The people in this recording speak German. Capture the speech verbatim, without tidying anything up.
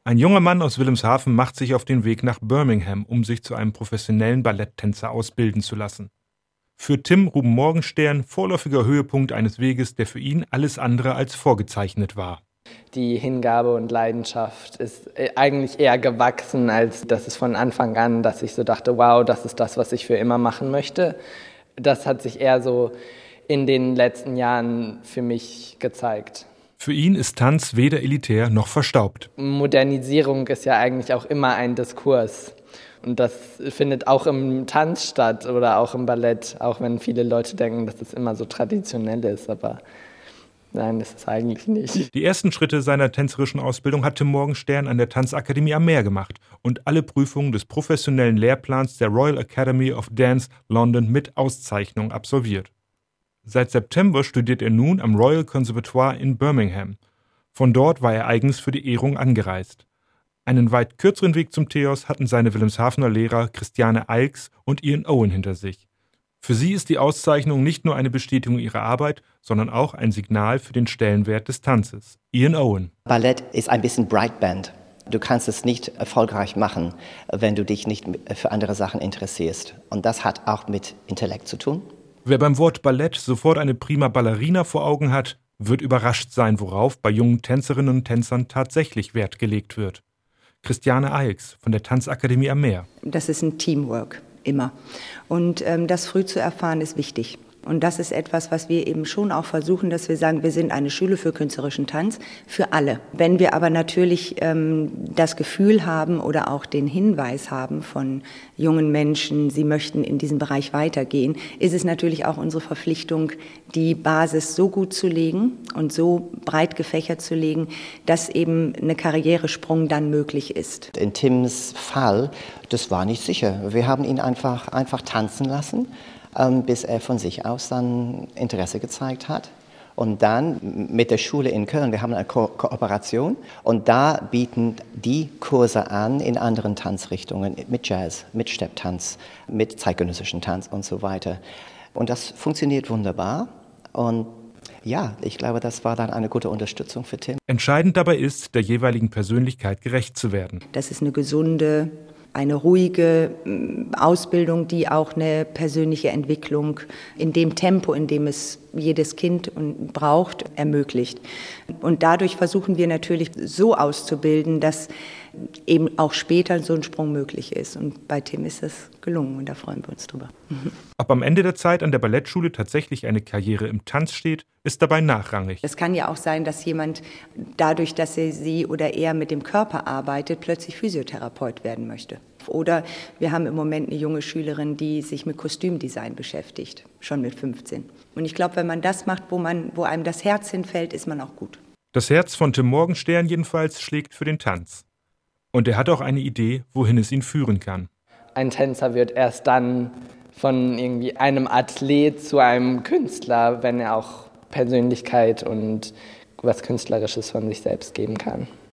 Ein junger Mann aus Wilhelmshaven macht sich auf den Weg nach Birmingham, um sich zu einem professionellen Balletttänzer ausbilden zu lassen. Für Tim Ruben Morgenstern vorläufiger Höhepunkt eines Weges, der für ihn alles andere als vorgezeichnet war. Die Hingabe und Leidenschaft ist eigentlich eher gewachsen, als dass es von Anfang an, dass ich so dachte, wow, das ist das, was ich für immer machen möchte. Das hat sich eher so in den letzten Jahren für mich gezeigt. Für ihn ist Tanz weder elitär noch verstaubt. Modernisierung ist ja eigentlich auch immer ein Diskurs. Und das findet auch im Tanz statt oder auch im Ballett, auch wenn viele Leute denken, dass es immer so traditionell ist. Aber nein, das ist eigentlich nicht. Die ersten Schritte seiner tänzerischen Ausbildung hat Tim Morgenstern an der Tanzakademie am Meer gemacht und alle Prüfungen des professionellen Lehrplans der Royal Academy of Dance London mit Auszeichnung absolviert. Seit September studiert er nun am Royal Conservatoire in Birmingham. Von dort war er eigens für die Ehrung angereist. Einen weit kürzeren Weg zum Teos hatten seine Wilhelmshavener Lehrer Christiane Eichs und Ian Owen hinter sich. Für sie ist die Auszeichnung nicht nur eine Bestätigung ihrer Arbeit, sondern auch ein Signal für den Stellenwert des Tanzes. Ian Owen. Ballett ist ein bisschen Breitband. Du kannst es nicht erfolgreich machen, wenn du dich nicht für andere Sachen interessierst. Und das hat auch mit Intellekt zu tun. Wer beim Wort Ballett sofort eine prima Ballerina vor Augen hat, wird überrascht sein, worauf bei jungen Tänzerinnen und Tänzern tatsächlich Wert gelegt wird. Christiane Eichs von der Tanzakademie am Meer. Das ist ein Teamwork, immer. Und ähm, das früh zu erfahren, ist wichtig. Und das ist etwas, was wir eben schon auch versuchen, dass wir sagen, wir sind eine Schule für künstlerischen Tanz für alle. Wenn wir aber natürlich ähm, das Gefühl haben oder auch den Hinweis haben von jungen Menschen, sie möchten in diesem Bereich weitergehen, ist es natürlich auch unsere Verpflichtung, die Basis so gut zu legen und so breit gefächert zu legen, dass eben eine Karrieresprung dann möglich ist. In Tims Fall, das war nicht sicher. Wir haben ihn einfach, einfach tanzen lassen, bis er von sich aus dann Interesse gezeigt hat. Und dann mit der Schule in Köln, wir haben eine Ko- Kooperation und da bieten die Kurse an in anderen Tanzrichtungen, mit Jazz, mit Stepptanz, mit zeitgenössischen Tanz und so weiter. Und das funktioniert wunderbar und ja, ich glaube, das war dann eine gute Unterstützung für Tim. Entscheidend dabei ist, der jeweiligen Persönlichkeit gerecht zu werden. Das ist eine gesunde, eine ruhige Ausbildung, die auch eine persönliche Entwicklung in dem Tempo, in dem es jedes Kind braucht, ermöglicht. Und dadurch versuchen wir natürlich so auszubilden, dass eben auch später so ein Sprung möglich ist. Und bei Tim ist das gelungen und da freuen wir uns drüber. Ob am Ende der Zeit an der Ballettschule tatsächlich eine Karriere im Tanz steht, ist dabei nachrangig. Es kann ja auch sein, dass jemand dadurch, dass er sie oder er mit dem Körper arbeitet, plötzlich Physiotherapeut werden möchte. Oder wir haben im Moment eine junge Schülerin, die sich mit Kostümdesign beschäftigt, schon mit fünfzehn. Und ich glaube, wenn man das macht, wo man, wo einem das Herz hinfällt, ist man auch gut. Das Herz von Tim Morgenstern jedenfalls schlägt für den Tanz. Und er hat auch eine Idee, wohin es ihn führen kann. Ein Tänzer wird erst dann von irgendwie einem Athlet zu einem Künstler, wenn er auch Persönlichkeit und was Künstlerisches von sich selbst geben kann.